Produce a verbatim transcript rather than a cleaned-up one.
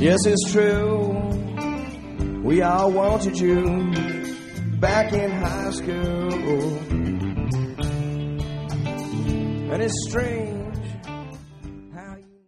Yes, it's true. We all wanted you back in high school. And it's strange